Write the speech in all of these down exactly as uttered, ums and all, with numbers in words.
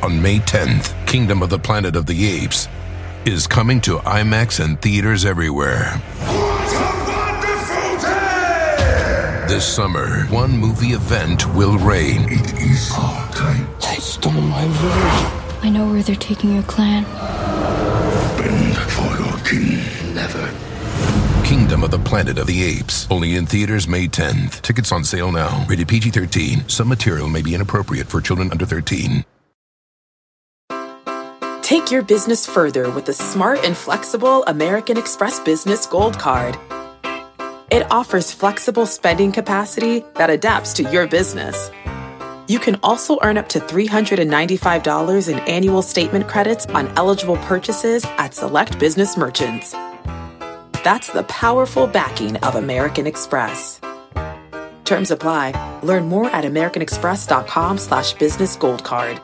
on May tenth, Kingdom of the Planet of the Apes is coming to IMAX and theaters everywhere. What a wonderful day! This summer, one movie event will reign. It is our time. They stole my village. I know where they're taking your clan. Bend for your king. Never. Kingdom of the Planet of the Apes. Only in theaters May tenth. Tickets on sale now. Rated P G thirteen. Some material may be inappropriate for children under thirteen. Take your business further with the smart and flexible American Express Business Gold Card. It offers flexible spending capacity that adapts to your business. You can also earn up to three hundred ninety-five dollars in annual statement credits on eligible purchases at select business merchants. That's the powerful backing of American Express. Terms apply. Learn more at americanexpress.com slash business gold card.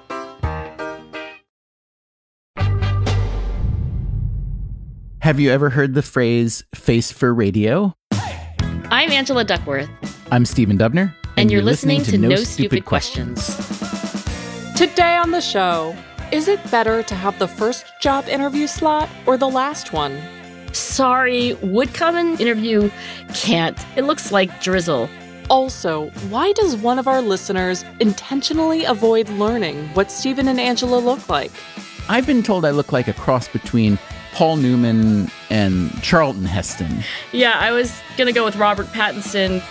Have you ever heard the phrase face for radio? I'm Angela Duckworth. I'm Stephen Dubner. And, and you're, you're listening, listening to, to No, no Stupid, Stupid questions. questions. Today on the show, is it better to have the first job interview slot or the last one? Sorry, would come and interview can't. It looks like drizzle. Also, why does one of our listeners intentionally avoid learning what Stephen and Angela look like? I've been told I look like a cross between Paul Newman and Charlton Heston. Yeah, I was going to go with Robert Pattinson.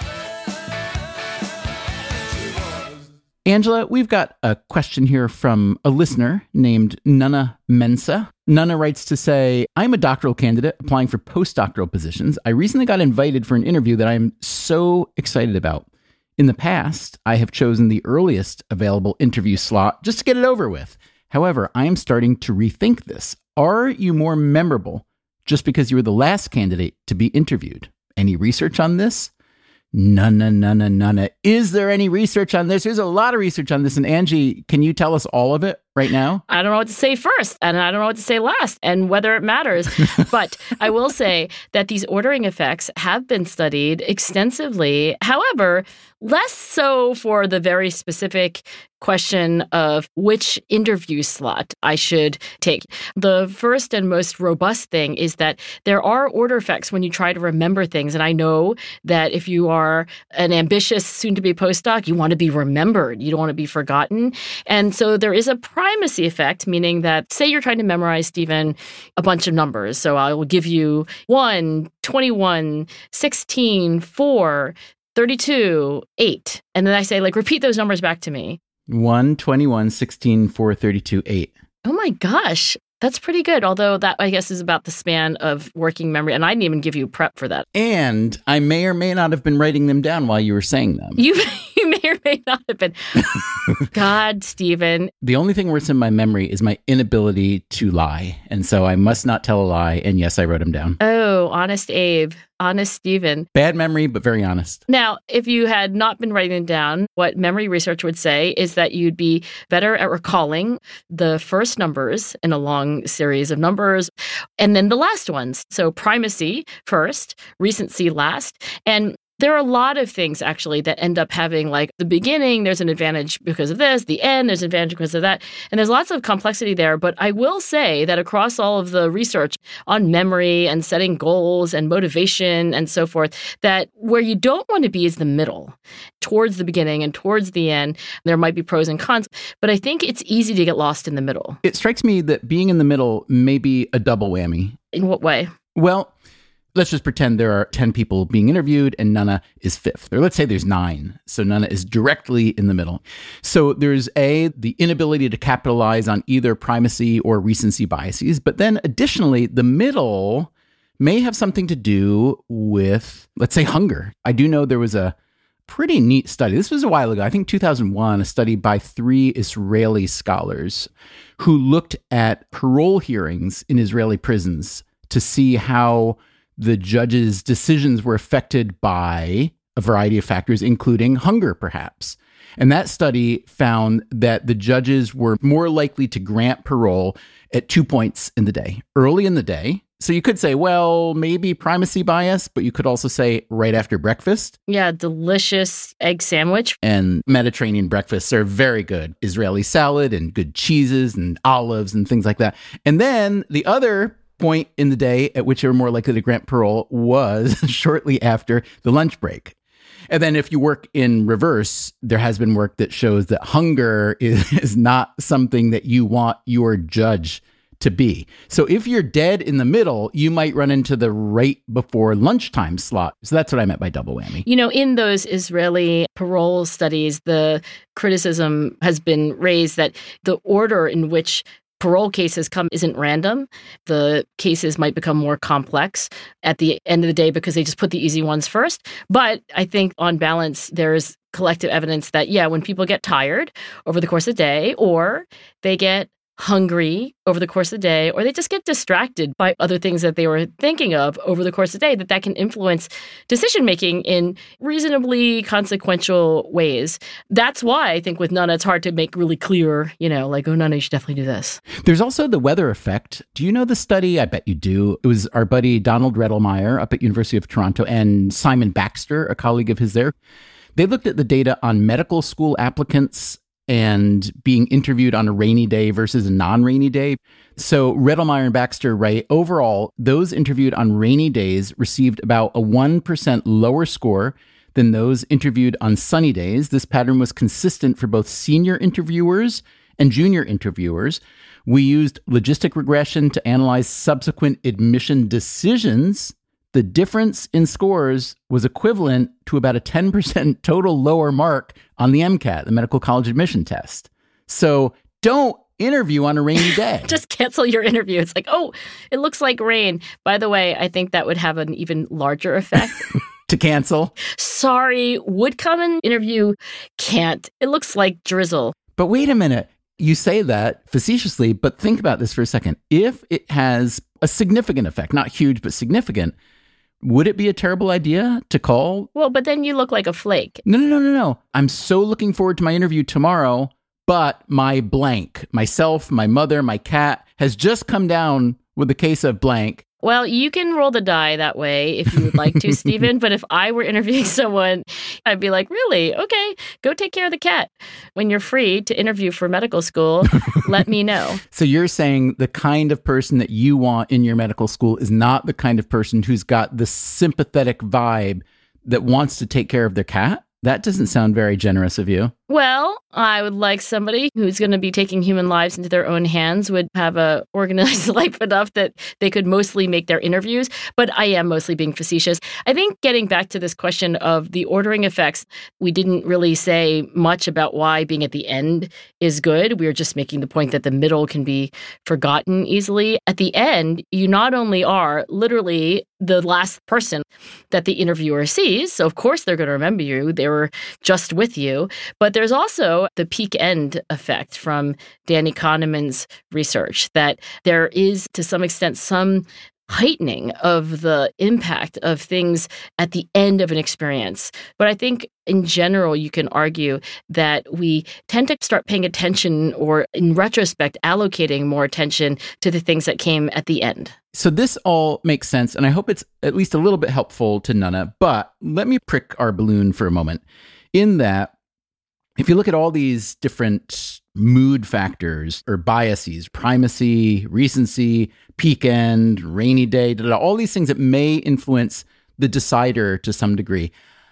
Angela, we've got a question here from a listener named Nana Mensa. Nana writes to say, I'm a doctoral candidate applying for postdoctoral positions. I recently got invited for an interview that I'm so excited about. In the past, I have chosen the earliest available interview slot just to get it over with. However, I am starting to rethink this. Are you more memorable just because you were the last candidate to be interviewed? Any research on this? Nana, nana, nana. Is there any research on this? There's a lot of research on this. And Angie, can you tell us all of it right now? I don't know what to say first, and I don't know what to say last, and whether it matters. But I will say that these ordering effects have been studied extensively. However, less so for the very specific question of which interview slot I should take. The first and most robust thing is that there are order effects when you try to remember things. And I know that if you are an ambitious soon-to-be postdoc, you want to be remembered. You don't want to be forgotten. And so there is a primacy effect, meaning that, say you're trying to memorize, Stephen, a bunch of numbers. So I will give you one, twenty-one, sixteen, four, thirty-two, eight. And then I say, like, repeat those numbers back to me. one, twenty-one, sixteen, four, thirty-two, eight. Oh my gosh. That's pretty good. Although that, I guess, is about the span of working memory. And I didn't even give you prep for that. And I may or may not have been writing them down while you were saying them. You, you may or may not have been. God, Stephen. The only thing worse in my memory is my inability to lie. And so I must not tell a lie. And yes, I wrote them down. Oh, honest Abe. Honest Stephen. Bad memory, but very honest. Now, if you had not been writing them down, what memory research would say is that you'd be better at recalling the first numbers in a long series of numbers, and then the last ones. So primacy first, recency last. And there are a lot of things, actually, that end up having, like, the beginning, there's an advantage because of this, the end, there's an advantage because of that. And there's lots of complexity there. But I will say that across all of the research on memory and setting goals and motivation and so forth, that where you don't want to be is the middle, towards the beginning and towards the end. There might be pros and cons, but I think it's easy to get lost in the middle. It strikes me that being in the middle may be a double whammy. In what way? Well, let's just pretend there are ten people being interviewed and Nana is fifth. Or let's say there's nine. So Nana is directly in the middle. So there's A, the inability to capitalize on either primacy or recency biases. But then additionally, the middle may have something to do with, let's say, hunger. I do know there was a pretty neat study. This was a while ago, I think two thousand one, a study by three Israeli scholars who looked at parole hearings in Israeli prisons to see how the judges' decisions were affected by a variety of factors, including hunger, perhaps. And that study found that the judges were more likely to grant parole at two points in the day, early in the day, So you could say, well, maybe primacy bias, but you could also say right after breakfast. Yeah, delicious egg sandwich. And Mediterranean breakfasts are very good. Israeli salad and good cheeses and olives and things like that. And then the other point in the day at which you were more likely to grant parole was shortly after the lunch break. And then if you work in reverse, there has been work that shows that hunger is, is not something that you want your judge to be. So if you're dead in the middle, you might run into the right before lunchtime slot. So that's what I meant by double whammy. You know, in those Israeli parole studies, the criticism has been raised that the order in which parole cases come isn't random. The cases might become more complex at the end of the day because they just put the easy ones first. But I think on balance, there's collective evidence that, yeah, when people get tired over the course of the day, or they get hungry over the course of the day, or they just get distracted by other things that they were thinking of over the course of the day, that that can influence decision-making in reasonably consequential ways. That's why I think with Nana, it's hard to make really clear, you know, like, oh, Nana, you should definitely do this. There's also the weather effect. Do you know the study? I bet you do. It was our buddy Donald Rettelmeyer up at University of Toronto and Simon Baxter, a colleague of his there. They looked at the data on medical school applicants and being interviewed on a rainy day versus a non-rainy day. So Rettelmeyer and Baxter write, overall, those interviewed on rainy days received about a one percent lower score than those interviewed on sunny days. This pattern was consistent for both senior interviewers and junior interviewers. We used logistic regression to analyze subsequent admission decisions. The difference in scores was equivalent to about a ten percent total lower mark on the MCAT, the Medical College Admission Test. So don't interview on a rainy day. Just cancel your interview. It's like, oh, it looks like rain. By the way, I think that would have an even larger effect. To cancel? Sorry, would come and interview. Can't. It looks like drizzle. But wait a minute. You say that facetiously, but think about this for a second. If it has a significant effect, not huge, but significant, would it be a terrible idea to call? Well, but then you look like a flake. No, no, no, no, no. I'm so looking forward to my interview tomorrow, but my blank, myself, my mother, my cat, has just come down with a case of blank. Well, you can roll the die that way if you would like to, Stephen. But if I were interviewing someone, I'd be like, really? Okay, go take care of the cat. When you're free to interview for medical school, let me know. So you're saying the kind of person that you want in your medical school is not the kind of person who's got the sympathetic vibe that wants to take care of their cat? That doesn't sound very generous of you. Well, I would like somebody who's going to be taking human lives into their own hands, would have a organized life enough that they could mostly make their interviews. But I am mostly being facetious. I think getting back to this question of the ordering effects, we didn't really say much about why being at the end is good. We were just making the point that the middle can be forgotten easily. At the end, you not only are literally the last person that the interviewer sees, so of course they're going to remember you. They were just with you. But there's also the peak end effect from Danny Kahneman's research, that there is, to some extent, some heightening of the impact of things at the end of an experience. But I think in general, you can argue that we tend to start paying attention, or in retrospect, allocating more attention to the things that came at the end. So this all makes sense, and I hope it's at least a little bit helpful to Nana. But let me prick our balloon for a moment. In that, if you look at all these different mood factors or biases, primacy, recency, peak end, rainy day, da, da, da, all these things that may influence the decider to some degree,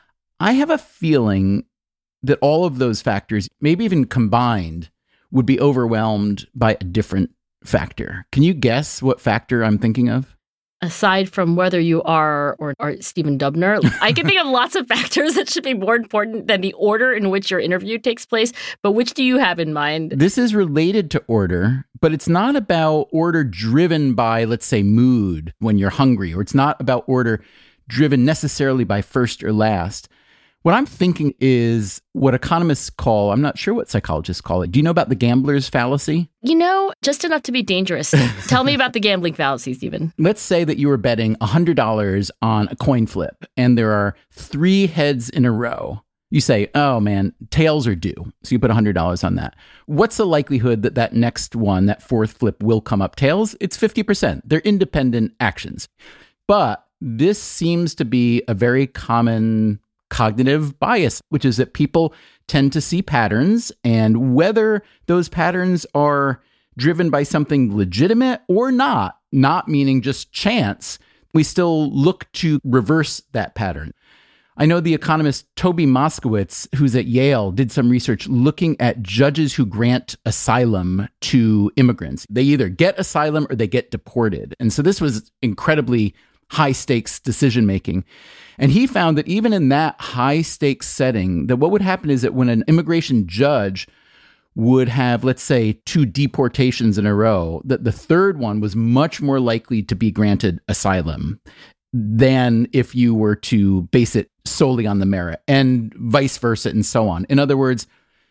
I have a feeling that all of those factors, maybe even combined, would be overwhelmed by a different factor. Can you guess what factor I'm thinking of? Aside from whether you are or are Stephen Dubner, I can think of lots of factors that should be more important than the order in which your interview takes place. But which do you have in mind? This is related to order, but it's not about order driven by, let's say, mood when you're hungry, or it's not about order driven necessarily by first or last. What I'm thinking is what economists call, I'm not sure what psychologists call it. Do you know about the gambler's fallacy? You know, just enough to be dangerous. Tell me about the gambling fallacy, Stephen. Let's say that you were betting one hundred dollars on a coin flip and there are three heads in a row. You say, oh man, tails are due. So you put one hundred dollars on that. What's the likelihood that that next one, that fourth flip, will come up tails? It's fifty percent. They're independent actions. But this seems to be a very common cognitive bias, which is that people tend to see patterns, and whether those patterns are driven by something legitimate or not, not meaning just chance, we still look to reverse that pattern. I know the economist Toby Moskowitz, who's at Yale, did some research looking at judges who grant asylum to immigrants. They either get asylum or they get deported. And so this was incredibly high stakes decision making. And he found that even in that high stakes setting, that what would happen is that when an immigration judge would have, let's say, two deportations in a row, that the third one was much more likely to be granted asylum than if you were to base it solely on the merit, and vice versa, and so on. In other words,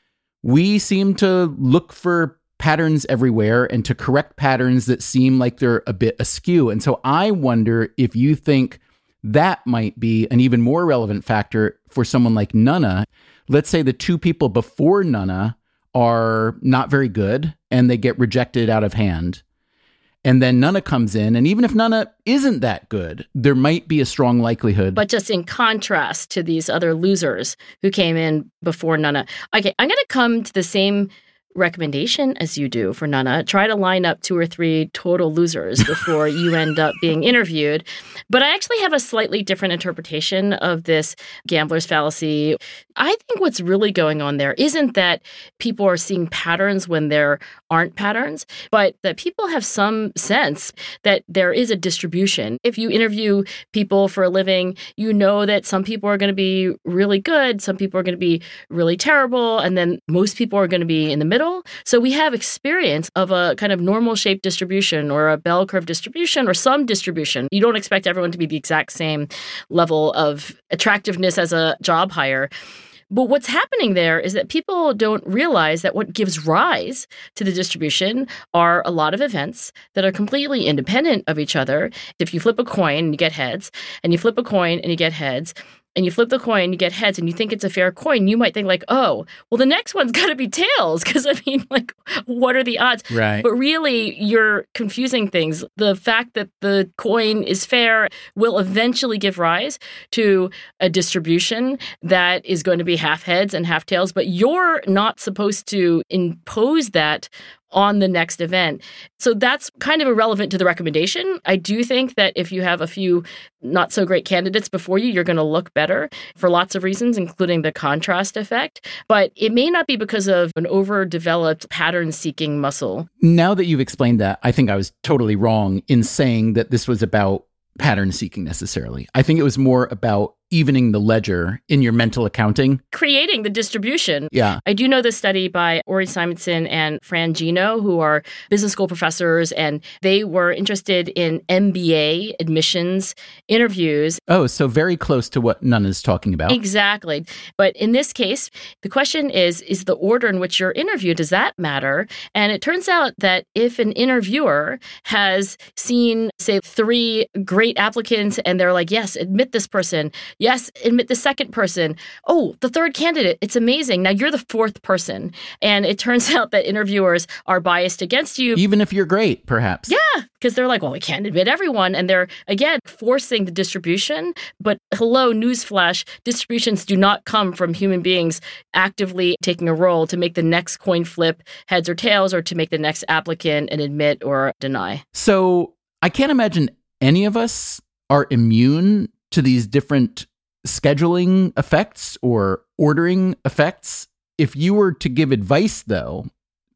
we seem to look for patterns everywhere and to correct patterns that seem like they're a bit askew. And so I wonder if you think that might be an even more relevant factor for someone like Nunna. Let's say the two people before Nunna are not very good and they get rejected out of hand. And then Nunna comes in, and even if Nunna isn't that good, there might be a strong likelihood. But just in contrast to these other losers who came in before Nunna. Okay, I'm going to come to the same recommendation as you do for Nunna. Try to line up two or three total losers before you end up being interviewed. But I actually have a slightly different interpretation of this gambler's fallacy. I think what's really going on there isn't that people are seeing patterns when there aren't patterns, but that people have some sense that there is a distribution. If you interview people for a living, you know that some people are going to be really good, some people are going to be really terrible, and then most people are going to be in the middle. So we have experience of a kind of normal shape distribution or a bell curve distribution or some distribution. You don't expect everyone to be the exact same level of attractiveness as a job hire. But what's happening there is that people don't realize that what gives rise to the distribution are a lot of events that are completely independent of each other. If you flip a coin and you get heads, and you flip a coin and you get heads, and you flip the coin, you get heads, and you think it's a fair coin, you might think like, oh, well, the next one's got to be tails, because, I mean, like, what are the odds? Right. But really, you're confusing things. The fact that the coin is fair will eventually give rise to a distribution that is going to be half heads and half tails, but you're not supposed to impose that on the next event. So that's kind of irrelevant to the recommendation. I do think that if you have a few not so great candidates before you, you're going to look better for lots of reasons, including the contrast effect. But it may not be because of an overdeveloped pattern-seeking muscle. Now that you've explained that, I think I was totally wrong in saying that this was about pattern seeking necessarily. I think it was more about evening the ledger in your mental accounting. Creating the distribution. Yeah. I do know this study by Ori Simonson and Fran Gino, who are business school professors, and they were interested in M B A admissions interviews. Oh, so very close to what Nunna's talking about. Exactly. But in this case, the question is, is the order in which you're interviewed, does that matter? And it turns out that if an interviewer has seen, say, three great applicants, and they're like, yes, admit this person, yes, admit the second person. Oh, the third candidate, it's amazing. Now you're the fourth person. And it turns out that interviewers are biased against you. Even if you're great, perhaps. Yeah, because they're like, well, we can't admit everyone. And they're, again, forcing the distribution. But hello, newsflash, distributions do not come from human beings actively taking a role to make the next coin flip heads or tails, or to make the next applicant an admit or deny. So I can't imagine any of us are immune to these different scheduling effects or ordering effects. If you were to give advice, though,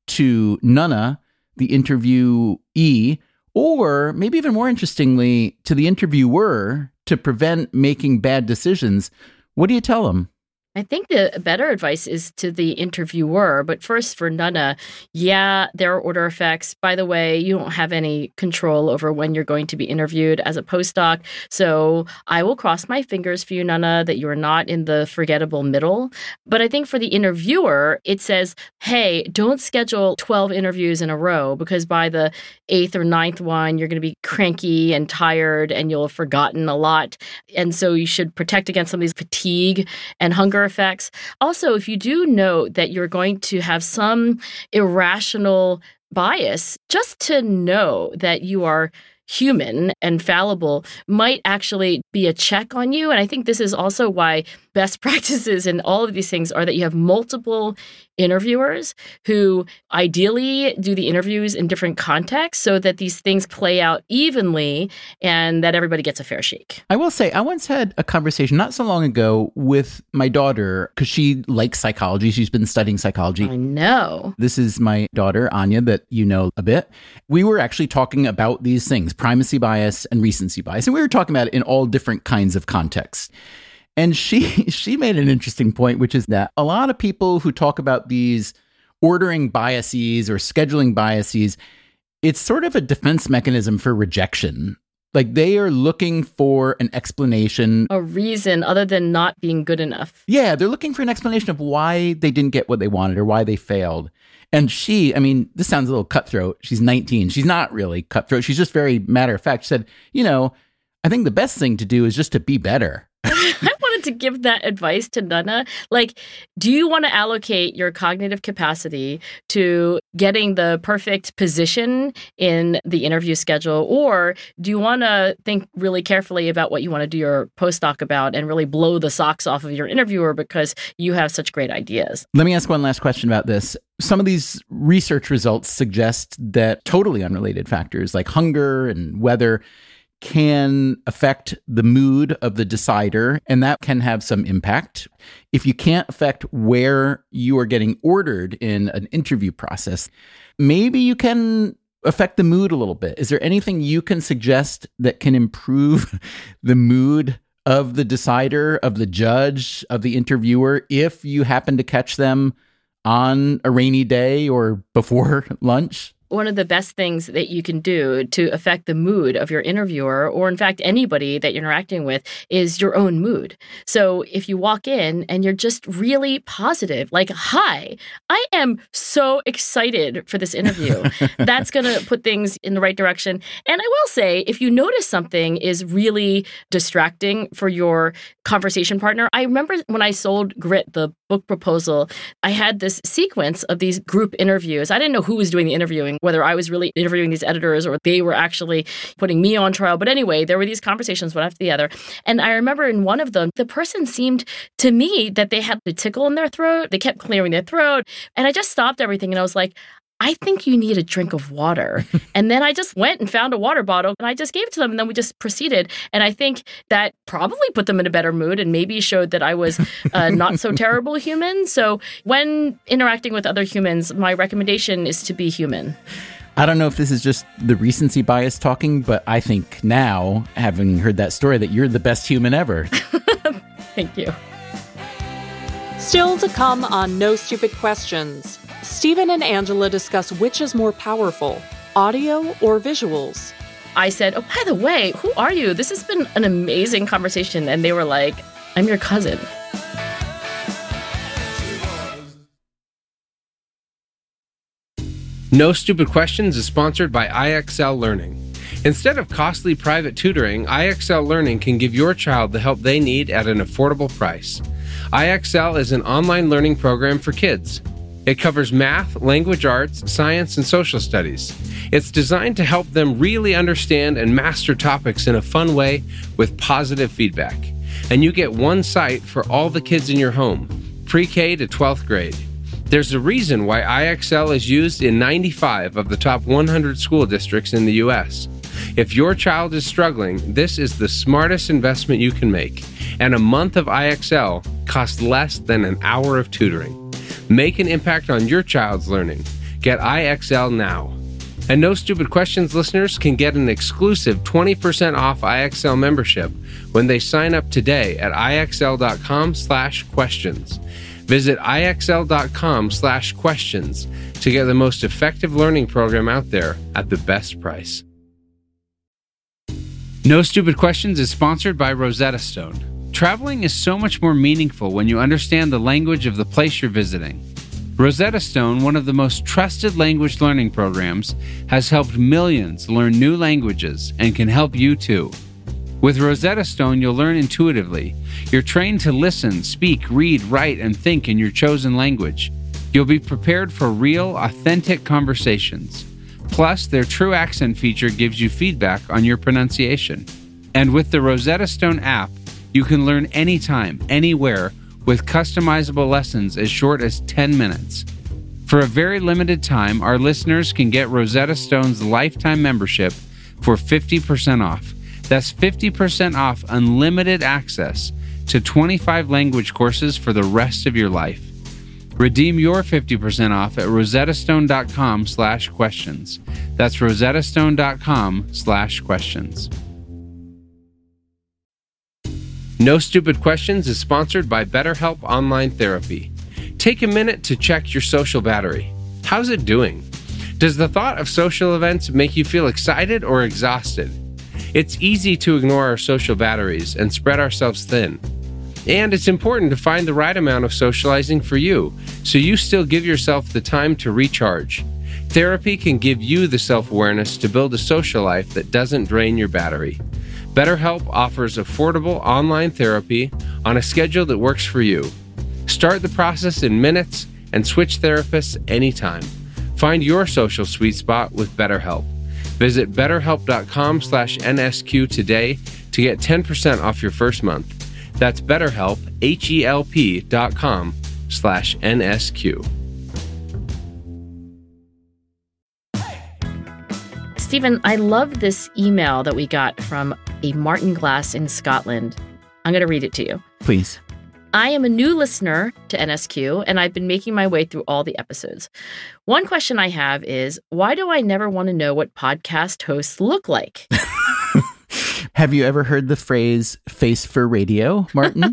to Nunna, the interviewee, or maybe even more interestingly, to the interviewer, to prevent making bad decisions, what do you tell them? I think the better advice is to the interviewer. But first, for Nunna, yeah, there are order effects. By the way, you don't have any control over when you're going to be interviewed as a postdoc. So I will cross my fingers for you, Nunna, that you are not in the forgettable middle. But I think for the interviewer, it says, hey, don't schedule twelve interviews in a row, because by the eighth or ninth one, you're going to be cranky and tired and you'll have forgotten a lot. And so you should protect against some of these fatigue and hunger effects. Also, if you do know that you're going to have some irrational bias, just to know that you are human and fallible might actually be a check on you. And I think this is also why best practices in all of these things are that you have multiple interviewers who ideally do the interviews in different contexts so that these things play out evenly and that everybody gets a fair shake. I will say, I once had a conversation not so long ago with my daughter because she likes psychology. She's been studying psychology. I know. This is my daughter, Anya, that you know a bit. We were actually talking about these things, primacy bias and recency bias. And we were talking about it in all different kinds of contexts. And she she made an interesting point, which is that a lot of people who talk about these ordering biases or scheduling biases, it's sort of a defense mechanism for rejection. Like they are looking for an explanation. A reason other than not being good enough. Yeah, they're looking for an explanation of why they didn't get what they wanted or why they failed. And she, I mean, this sounds a little cutthroat. She's nineteen. She's not really cutthroat. She's just very matter of fact. She said, you know, I think the best thing to do is just to be better. I wanted to give that advice to Nana. Like, do you want to allocate your cognitive capacity to getting the perfect position in the interview schedule? Or do you want to think really carefully about what you want to do your postdoc about and really blow the socks off of your interviewer because you have such great ideas? Let me ask one last question about this. Some of these research results suggest that totally unrelated factors like hunger and weather can affect the mood of the decider, and that can have some impact. If you can't affect where you are getting ordered in an interview process, maybe you can affect the mood a little bit. Is there anything you can suggest that can improve the mood of the decider, of the judge, of the interviewer, if you happen to catch them on a rainy day or before lunch? One of the best things that you can do to affect the mood of your interviewer, or in fact, anybody that you're interacting with, is your own mood. So if you walk in and you're just really positive, like, hi, I am so excited for this interview, that's going to put things in the right direction. And I will say, if you notice something is really distracting for your conversation partner, I remember when I sold Grit, the book proposal, I had this sequence of these group interviews. I didn't know who was doing the interviewing, whether I was really interviewing these editors or they were actually putting me on trial. But anyway, there were these conversations one after the other. And I remember in one of them, the person seemed to me that they had the tickle in their throat. They kept clearing their throat. And I just stopped everything and I was like, I think you need a drink of water. And then I just went and found a water bottle and I just gave it to them and then we just proceeded. And I think that probably put them in a better mood and maybe showed that I was a not so terrible human. So when interacting with other humans, my recommendation is to be human. I don't know if this is just the recency bias talking, but I think now, having heard that story, that you're the best human ever. Thank you. Still to come on No Stupid Questions, Stephen and Angela discuss which is more powerful, audio or visuals. I said, oh, by the way, who are you? This has been an amazing conversation. And they were like, I'm your cousin. No Stupid Questions is sponsored by I X L Learning. Instead of costly private tutoring, I X L Learning can give your child the help they need at an affordable price. I X L is an online learning program for kids. It covers math, language arts, science, and social studies. It's designed to help them really understand and master topics in a fun way with positive feedback. And you get one site for all the kids in your home, pre-K to twelfth grade. There's a reason why I X L is used in ninety-five of the top one hundred school districts in the U S. If your child is struggling, this is the smartest investment you can make. And a month of I X L costs less than an hour of tutoring. Make an impact on your child's learning. Get I X L now. And No Stupid Questions listeners can get an exclusive twenty percent off I X L membership when they sign up today at IXL.com slash questions. Visit IXL.com slash questions to get the most effective learning program out there at the best price. No Stupid Questions is sponsored by Rosetta Stone. Traveling is so much more meaningful when you understand the language of the place you're visiting. Rosetta Stone, one of the most trusted language learning programs, has helped millions learn new languages and can help you too. With Rosetta Stone, you'll learn intuitively. You're trained to listen, speak, read, write, and think in your chosen language. You'll be prepared for real, authentic conversations. Plus, their True Accent feature gives you feedback on your pronunciation. And with the Rosetta Stone app, you can learn anytime, anywhere, with customizable lessons as short as ten minutes. For a very limited time, our listeners can get Rosetta Stone's lifetime membership for fifty percent off. That's fifty percent off unlimited access to twenty-five language courses for the rest of your life. Redeem your fifty percent off at rosettastone.com slash questions. That's rosettastone.com slash questions. No Stupid Questions is sponsored by BetterHelp Online Therapy. Take a minute to check your social battery. How's it doing? Does the thought of social events make you feel excited or exhausted? It's easy to ignore our social batteries and spread ourselves thin. And it's important to find the right amount of socializing for you, so you still give yourself the time to recharge. Therapy can give you the self-awareness to build a social life that doesn't drain your battery. BetterHelp offers affordable online therapy on a schedule that works for you. Start the process in minutes and switch therapists anytime. Find your social sweet spot with BetterHelp. Visit betterhelp.com slash NSQ today to get ten percent off your first month. That's BetterHelp, H-E-L-P dot com slash NSQ. Stephen, I love this email that we got from a Martin Glass in Scotland. I'm going to read it to you. Please. I am a new listener to N S Q, and I've been making my way through all the episodes. One question I have is, why do I never want to know what podcast hosts look like? Have you ever heard the phrase face for radio, Martin?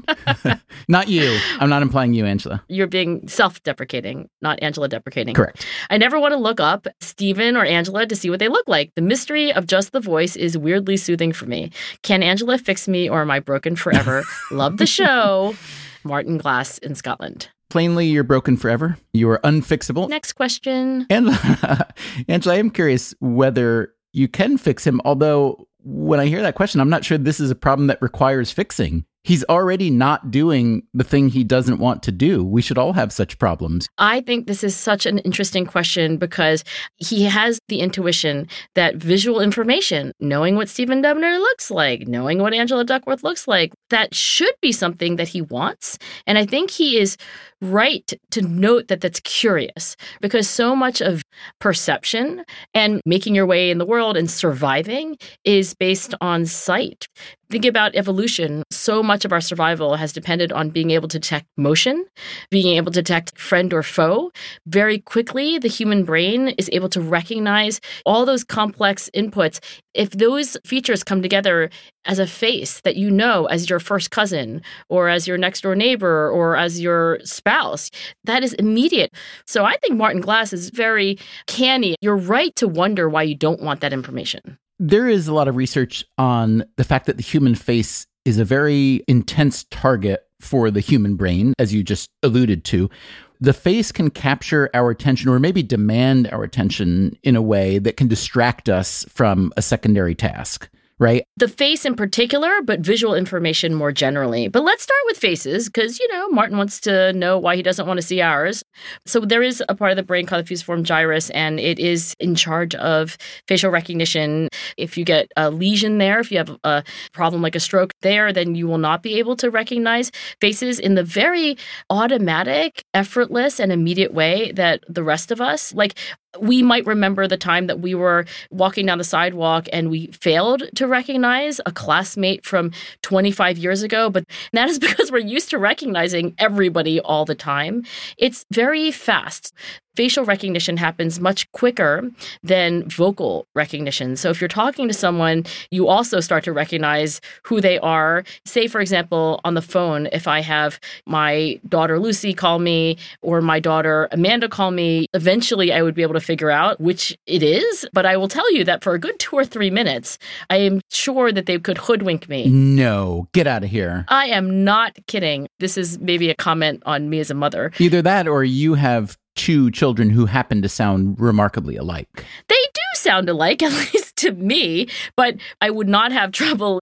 Not you. I'm not implying you, Angela. You're being self-deprecating, not Angela-deprecating. Correct. I never want to look up Stephen or Angela to see what they look like. The mystery of just the voice is weirdly soothing for me. Can Angela fix me or am I broken forever? Love the show. Martin Glass in Scotland. Plainly, you're broken forever. You are unfixable. Next question. And Angela, I am curious whether you can fix him, although when I hear that question, I'm not sure this is a problem that requires fixing. He's already not doing the thing he doesn't want to do. We should all have such problems. I think this is such an interesting question because he has the intuition that visual information, knowing what Stephen Dubner looks like, knowing what Angela Duckworth looks like, that should be something that he wants. And I think he is right to note that that's curious because so much of perception and making your way in the world and surviving is based on sight. Think about evolution. So much of our survival has depended on being able to detect motion, being able to detect friend or foe. Very quickly, the human brain is able to recognize all those complex inputs. If those features come together as a face that you know as your first cousin or as your next door neighbor or as your spouse, that is immediate. So I think Martin Glass is very canny. You're right to wonder why you don't want that information. There is a lot of research on the fact that the human face is a very intense target for the human brain, as you just alluded to. The face can capture our attention or maybe demand our attention in a way that can distract us from a secondary task. Right? The face in particular, but visual information more generally. But let's start with faces because, you know, Martin wants to know why he doesn't want to see ours. So there is a part of the brain called the fusiform gyrus, and it is in charge of facial recognition. If you get a lesion there, if you have a problem like a stroke there, then you will not be able to recognize faces in the very automatic, effortless, and immediate way that the rest of us, like, we might remember the time that we were walking down the sidewalk and we failed to recognize a classmate from twenty-five years ago, but that is because we're used to recognizing everybody all the time. It's very fast. Facial recognition happens much quicker than vocal recognition. So if you're talking to someone, you also start to recognize who they are. Say, for example, on the phone, if I have my daughter Lucy call me or my daughter Amanda call me, eventually I would be able to figure out which it is. But I will tell you that for a good two or three minutes, I am sure that they could hoodwink me. No, get out of here. I am not kidding. This is maybe a comment on me as a mother. Either that or you have two children who happen to sound remarkably alike. They do sound alike, at least to me, but I would not have trouble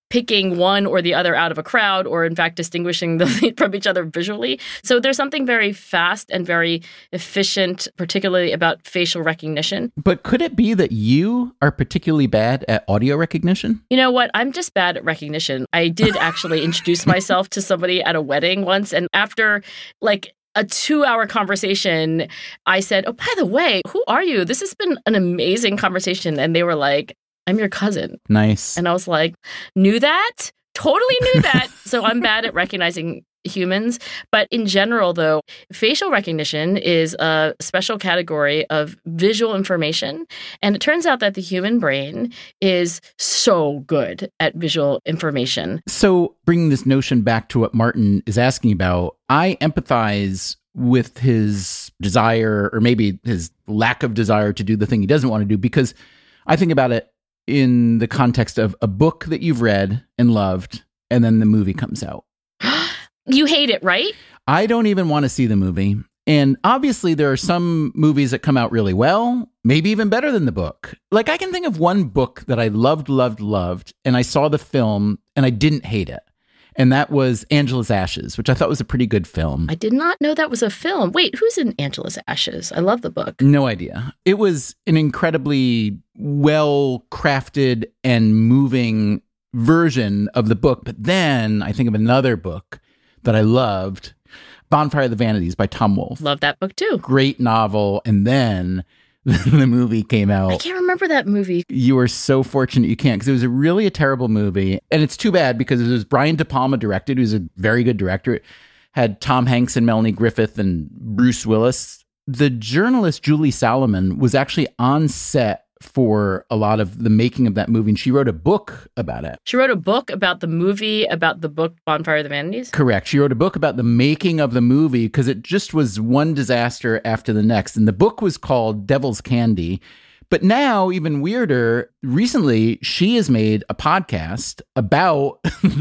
picking one or the other out of a crowd, or in fact distinguishing them from each other visually. So there's something very fast and very efficient, particularly about facial recognition. But could it be that you are particularly bad at audio recognition? You know what? I'm just bad at recognition. I did actually introduce myself to somebody at a wedding once, and after like a two-hour conversation, I said, oh, by the way, who are you? This has been an amazing conversation. And they were like, I'm your cousin. Nice. And I was like, knew that? Totally knew that. So I'm bad at recognizing humans. But in general, though, facial recognition is a special category of visual information. And it turns out that the human brain is so good at visual information. So bringing this notion back to what Martin is asking about, I empathize with his desire, or maybe his lack of desire, to do the thing he doesn't want to do, because I think about it in the context of a book that you've read and loved, and then the movie comes out. You hate it, right? I don't even want to see the movie. And obviously, there are some movies that come out really well, maybe even better than the book. Like, I can think of one book that I loved, loved, loved, and I saw the film and I didn't hate it. And that was Angela's Ashes, which I thought was a pretty good film. I did not know that was a film. Wait, who's in Angela's Ashes? I love the book. No idea. It was an incredibly well-crafted and moving version of the book. But then I think of another book that I loved, Bonfire of the Vanities by Tom Wolfe. Love that book too. Great novel. And then the movie came out. I can't remember that movie. You are so fortunate you can't, because it was a really a terrible movie. And it's too bad, because it was Brian De Palma directed, who's a very good director. It had Tom Hanks and Melanie Griffith and Bruce Willis. The journalist Julie Salomon was actually on set for a lot of the making of that movie, and she wrote a book about it. She wrote a book about the movie, about the book Bonfire of the Vanities? Correct. She wrote a book about the making of the movie, because it just was one disaster after the next. And the book was called Devil's Candy. But now, even weirder, recently she has made a podcast about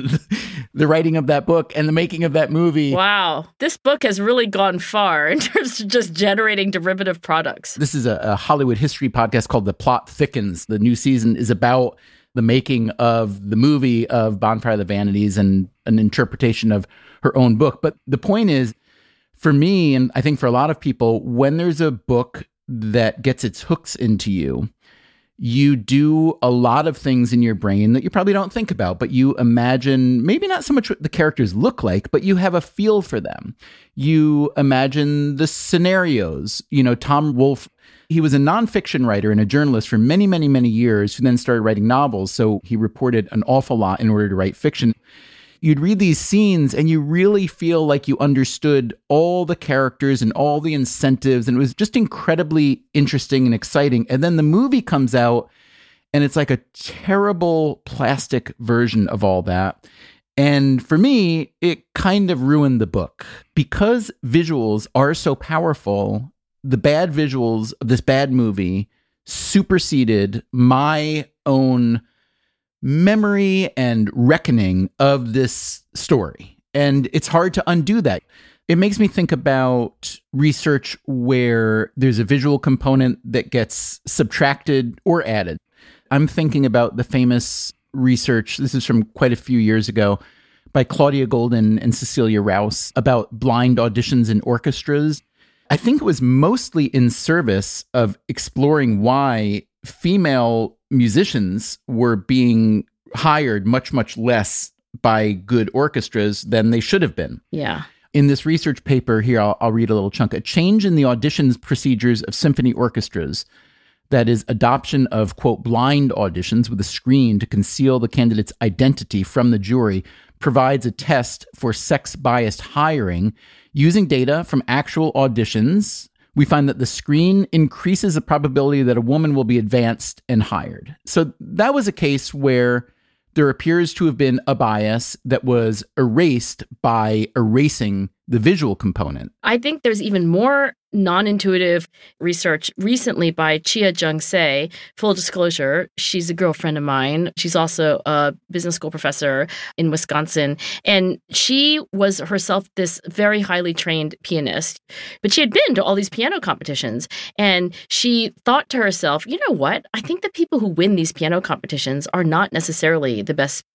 the writing of that book and the making of that movie. Wow. This book has really gone far in terms of just generating derivative products. This is a, a Hollywood history podcast called The Plot Thickens. The new season is about the making of the movie of Bonfire of the Vanities and an interpretation of her own book. But the point is, for me, and I think for a lot of people, when there's a book that gets its hooks into you, you do a lot of things in your brain that you probably don't think about, but you imagine maybe not so much what the characters look like, but you have a feel for them. You imagine the scenarios. You know, Tom Wolfe, he was a nonfiction writer and a journalist for many, many, many years, who then started writing novels. So he reported an awful lot in order to write fiction. You'd read these scenes and you really feel like you understood all the characters and all the incentives. And it was just incredibly interesting and exciting. And then the movie comes out and it's like a terrible plastic version of all that. And for me, it kind of ruined the book. Because visuals are so powerful, the bad visuals of this bad movie superseded my own memory and reckoning of this story. And it's hard to undo that. It makes me think about research where there's a visual component that gets subtracted or added. I'm thinking about the famous research, this is from quite a few years ago, by Claudia Golden and Cecilia Rouse about blind auditions in orchestras. I think it was mostly in service of exploring why female musicians were being hired much, much less by good orchestras than they should have been. Yeah. In this research paper here, I'll, I'll read a little chunk. A change in the auditions procedures of symphony orchestras, that is, adoption of, quote, blind auditions with a screen to conceal the candidate's identity from the jury, provides a test for sex-biased hiring. Using data from actual auditions, we find that the screen increases the probability that a woman will be advanced and hired. So that was a case where there appears to have been a bias that was erased by erasing the visual component. I think there's even more non-intuitive research recently by Chia Jung-se. Full disclosure, she's a girlfriend of mine. She's also a business school professor in Wisconsin. And she was herself this very highly trained pianist. But she had been to all these piano competitions. And she thought to herself, you know what? I think the people who win these piano competitions are not necessarily the best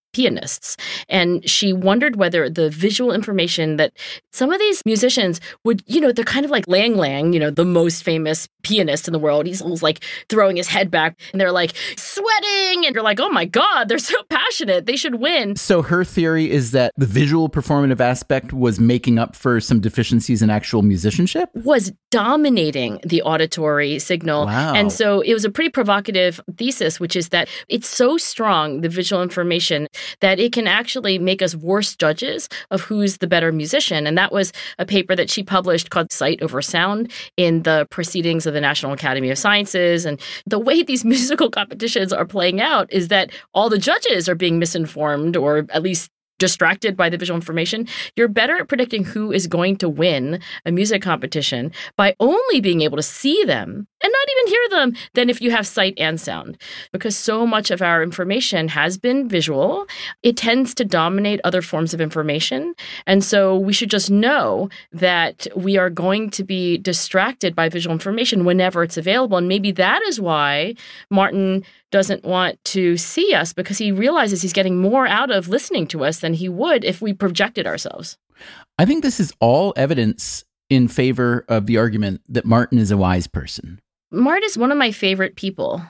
pianists. And she wondered whether the visual information that some of these musicians would, you know, they're kind of like Lang Lang, you know, the most famous pianist in the world. He's always like throwing his head back and they're like sweating and you're like, oh my God, they're so passionate. They should win. So her theory is that the visual performative aspect was making up for some deficiencies in actual musicianship? Was dominating the auditory signal. Wow. And so it was a pretty provocative thesis, which is that it's so strong, the visual information, that it can actually make us worse judges of who's the better musician. And that was a paper that she published called Sight Over Sound in the Proceedings of the National Academy of Sciences. And the way these musical competitions are playing out is that all the judges are being misinformed, or at least distracted by the visual information. You're better at predicting who is going to win a music competition by only being able to see them and not even hear them than if you have sight and sound. Because so much of our information has been visual, it tends to dominate other forms of information. And so we should just know that we are going to be distracted by visual information whenever it's available. And maybe that is why Martin doesn't want to see us, because he realizes he's getting more out of listening to us than he would if we projected ourselves. I think this is all evidence in favor of the argument that Martin is a wise person. Martin is one of my favorite people.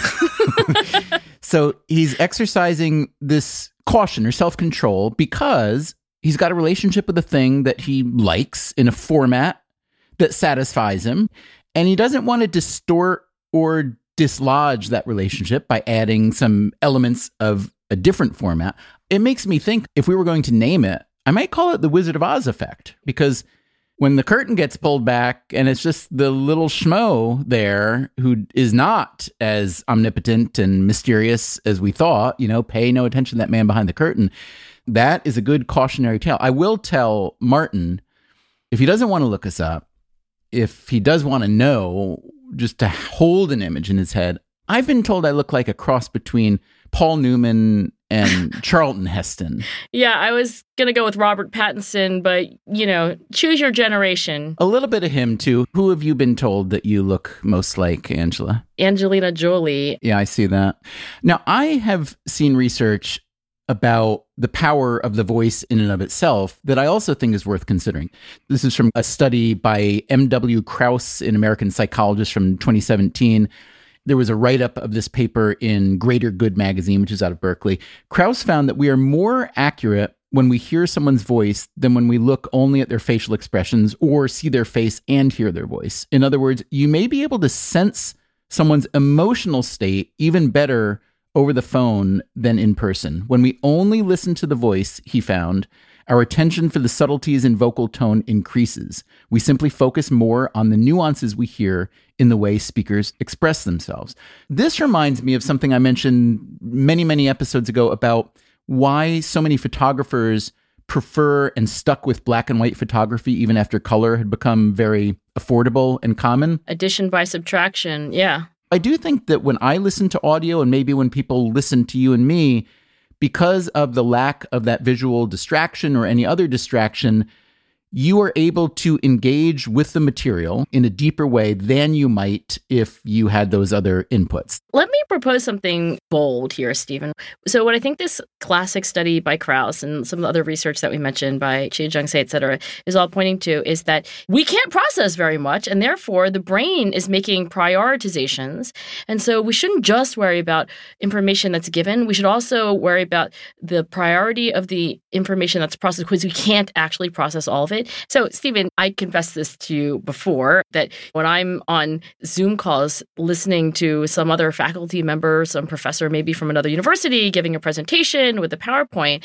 So he's exercising this caution or self-control because he's got a relationship with a thing that he likes in a format that satisfies him. And he doesn't want to distort or dislodge that relationship by adding some elements of a different format. It makes me think, if we were going to name it, I might call it the Wizard of Oz effect, because when the curtain gets pulled back and it's just the little schmo there who is not as omnipotent and mysterious as we thought, you know, pay no attention to that man behind the curtain. That is a good cautionary tale. I will tell Martin, if he doesn't want to look us up, if he does want to know, just to hold an image in his head, I've been told I look like a cross between Paul Newman and Charlton Heston. Yeah, I was going to go with Robert Pattinson, but, you know, choose your generation. A little bit of him, too. Who have you been told that you look most like, Angela? Angelina Jolie. Yeah, I see that. Now, I have seen research about the power of the voice in and of itself that I also think is worth considering. This is from a study by M W Krauss, an American psychologist, from twenty seventeen. There was a write-up of this paper in Greater Good magazine, which is out of Berkeley. Krauss found that we are more accurate when we hear someone's voice than when we look only at their facial expressions or see their face and hear their voice. In other words, you may be able to sense someone's emotional state even better over the phone than in person. When we only listen to the voice, he found, our attention for the subtleties in vocal tone increases. We simply focus more on the nuances we hear in the way speakers express themselves. This reminds me of something I mentioned many, many episodes ago about why so many photographers prefer and stuck with black and white photography even after color had become very affordable and common. Addition by subtraction, yeah. I do think that when I listen to audio, and maybe when people listen to you and me, because of the lack of that visual distraction or any other distraction, you are able to engage with the material in a deeper way than you might if you had those other inputs. Let me propose something bold here, Stephen. So what I think this classic study by Krauss and some of the other research that we mentioned by Xie Zhengse, et cetera, is all pointing to is that we can't process very much, and therefore the brain is making prioritizations. And so we shouldn't just worry about information that's given. We should also worry about the priority of the information that's processed, because we can't actually process all of it. So, Stephen, I confessed this to you before, that when I'm on Zoom calls listening to some other faculty member, some professor maybe from another university giving a presentation with a PowerPoint,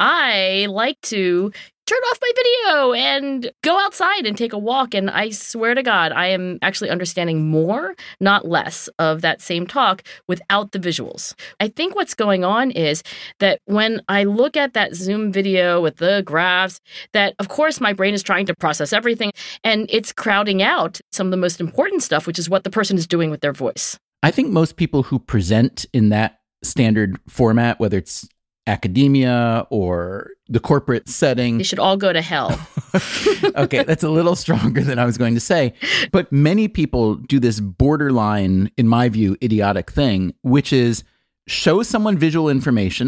I like to turn off my video and go outside and take a walk. And I swear to God, I am actually understanding more, not less, of that same talk without the visuals. I think what's going on is that when I look at that Zoom video with the graphs, that of course my brain is trying to process everything, and it's crowding out some of the most important stuff, which is what the person is doing with their voice. I think most people who present in that standard format, whether it's academia or the corporate setting, they should all go to hell. Okay, that's a little stronger than I was going to say. But many people do this borderline, in my view, idiotic thing, which is show someone visual information,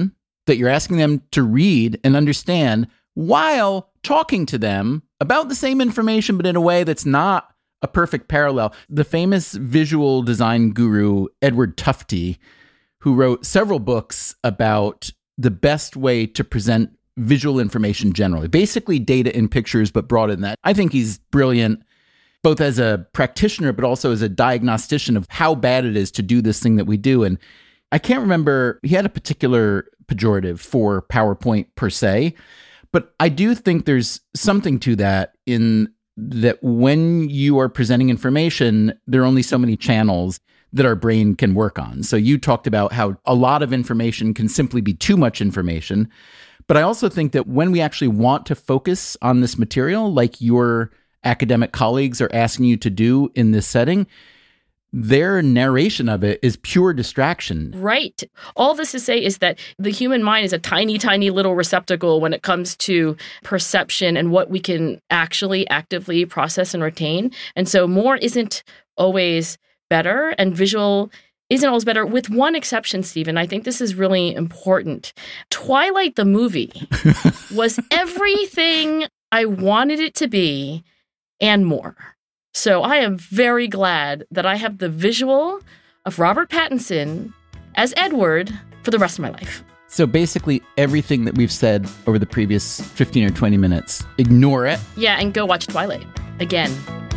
that you're asking them to read and understand while talking to them about the same information, but in a way that's not a perfect parallel. The famous visual design guru, Edward Tufte, who wrote several books about the best way to present visual information generally, basically data in pictures, but broader than that. I think he's brilliant, both as a practitioner, but also as a diagnostician of how bad it is to do this thing that we do. And I can't remember, he had a particular pejorative for PowerPoint per se, but I do think there's something to that in that when you are presenting information, there are only so many channels that our brain can work on. So you talked about how a lot of information can simply be too much information. But I also think that when we actually want to focus on this material, like your academic colleagues are asking you to do in this setting, their narration of it is pure distraction. Right. All this to say is that the human mind is a tiny, tiny little receptacle when it comes to perception and what we can actually actively process and retain. And so more isn't always better, and visual isn't always better, with one exception, Stephen. I think this is really important. Twilight the movie was everything I wanted it to be and more. So I am very glad that I have the visual of Robert Pattinson as Edward for the rest of my life. So basically everything that we've said over the previous fifteen or twenty minutes, ignore it. Yeah, and go watch Twilight again.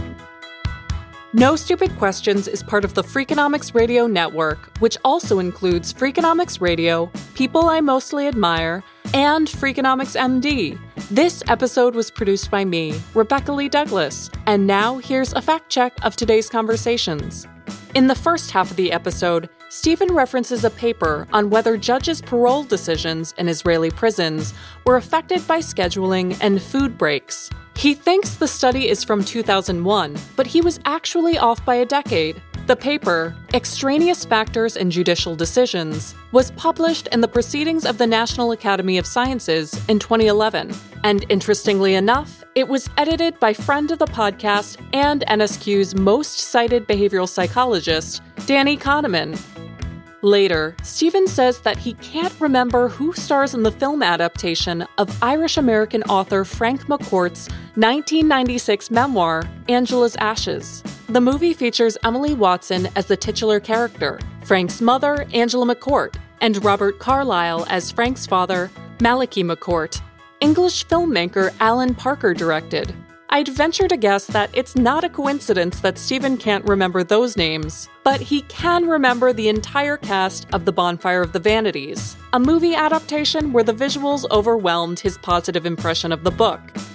No Stupid Questions is part of the Freakonomics Radio Network, which also includes Freakonomics Radio, People I Mostly Admire, and Freakonomics M D. This episode was produced by me, Rebecca Lee Douglas, and now here's a fact check of today's conversations. In the first half of the episode, Stephen references a paper on whether judges' parole decisions in Israeli prisons were affected by scheduling and food breaks. He thinks the study is from two thousand one, but he was actually off by a decade. The paper, Extraneous Factors in Judicial Decisions, was published in the Proceedings of the National Academy of Sciences in twenty eleven. And interestingly enough, it was edited by friend of the podcast and N S Q's most cited behavioral psychologist, Danny Kahneman. Later, Stephen says that he can't remember who stars in the film adaptation of Irish-American author Frank McCourt's nineteen ninety-six memoir, Angela's Ashes. The movie features Emily Watson as the titular character, Frank's mother, Angela McCourt, and Robert Carlyle as Frank's father, Malachi McCourt. English filmmaker Alan Parker directed. I'd venture to guess that it's not a coincidence that Stephen can't remember those names, but he can remember the entire cast of The Bonfire of the Vanities, a movie adaptation where the visuals overwhelmed his positive impression of the book.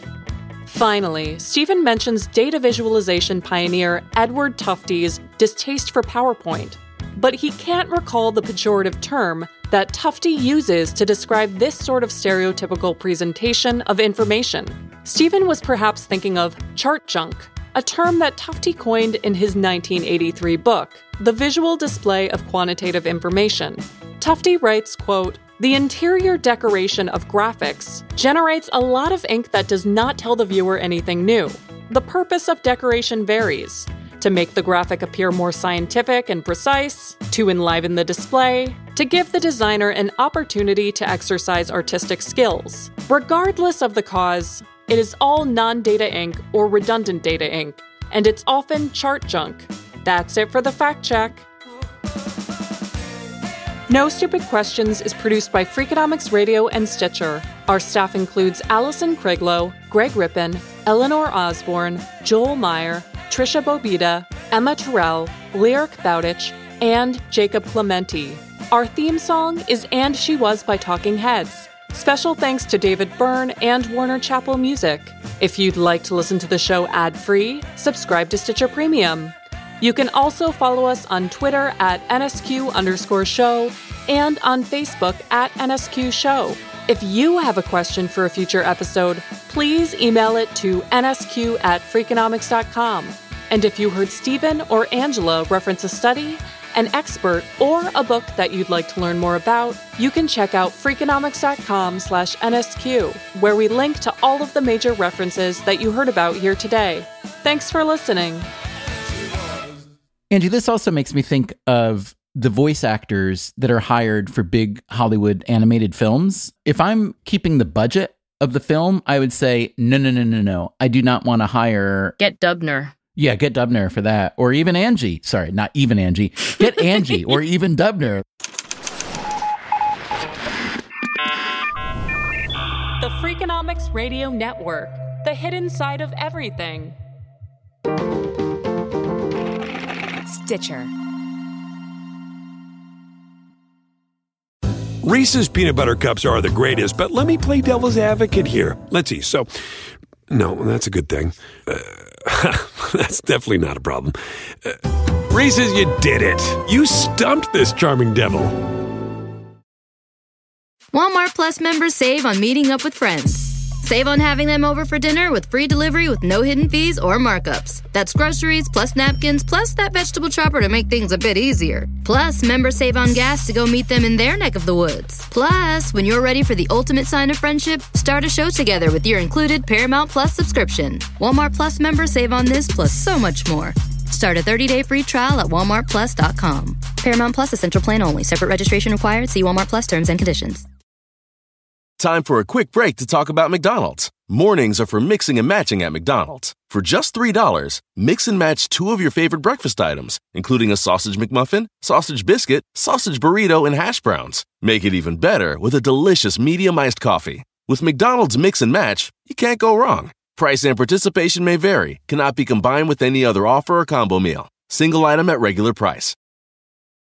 Finally, Stephen mentions data visualization pioneer Edward Tufte's distaste for PowerPoint, but he can't recall the pejorative term that Tufte uses to describe this sort of stereotypical presentation of information. Stephen was perhaps thinking of chart junk, a term that Tufte coined in his nineteen eighty-three book, The Visual Display of Quantitative Information. Tufte writes, quote, "The interior decoration of graphics generates a lot of ink that does not tell the viewer anything new. The purpose of decoration varies. To make the graphic appear more scientific and precise, to enliven the display, to give the designer an opportunity to exercise artistic skills. Regardless of the cause, it is all non-data ink or redundant data ink, and it's often chart junk." That's it for the fact check. No Stupid Questions is produced by Freakonomics Radio and Stitcher. Our staff includes Allison Kriglow, Greg Rippin, Eleanor Osborne, Joel Meyer, Trisha Bobita, Emma Terrell, Lyric Bowditch, and Jacob Clementi. Our theme song is And She Was by Talking Heads. Special thanks to David Byrne and Warner Chappell Music. If you'd like to listen to the show ad-free, subscribe to Stitcher Premium. You can also follow us on Twitter at N S Q underscore show and on Facebook at N S Q show. If you have a question for a future episode, please email it to N S Q at freakonomics dot com. And if you heard Stephen or Angela reference a study, an expert, or a book that you'd like to learn more about, you can check out freakonomics dot com slash N S Q, where we link to all of the major references that you heard about here today. Thanks for listening. Angie, this also makes me think of the voice actors that are hired for big Hollywood animated films. If I'm keeping the budget of the film, I would say, no, no, no, no, no. I do not want to hire... Get Dubner. Yeah, get Dubner for that. Or even Angie. Sorry, not even Angie. Get Angie or even Dubner. The Freakonomics Radio Network. The hidden side of everything. Stitcher. Reese's peanut butter cups are the greatest, but let me play devil's advocate here. Let's see. So, no, that's a good thing. Uh, that's definitely not a problem. Uh, Reese's, you did it. You stumped this charming devil. Walmart Plus members save on meeting up with friends. Save on having them over for dinner with free delivery with no hidden fees or markups. That's groceries, plus napkins, plus that vegetable chopper to make things a bit easier. Plus, members save on gas to go meet them in their neck of the woods. Plus, when you're ready for the ultimate sign of friendship, start a show together with your included Paramount Plus subscription. Walmart Plus members save on this plus so much more. Start a thirty-day free trial at walmart plus dot com. Paramount Plus Essential Plan only. Separate registration required. See Walmart Plus terms and conditions. Time for a quick break to talk about McDonald's. Mornings are for mixing and matching at McDonald's. For just three dollars, mix and match two of your favorite breakfast items, including a sausage McMuffin, sausage biscuit, sausage burrito, and hash browns. Make it even better with a delicious medium iced coffee. With McDonald's Mix and Match, you can't go wrong. Price and participation may vary, cannot be combined with any other offer or combo meal. Single item at regular price.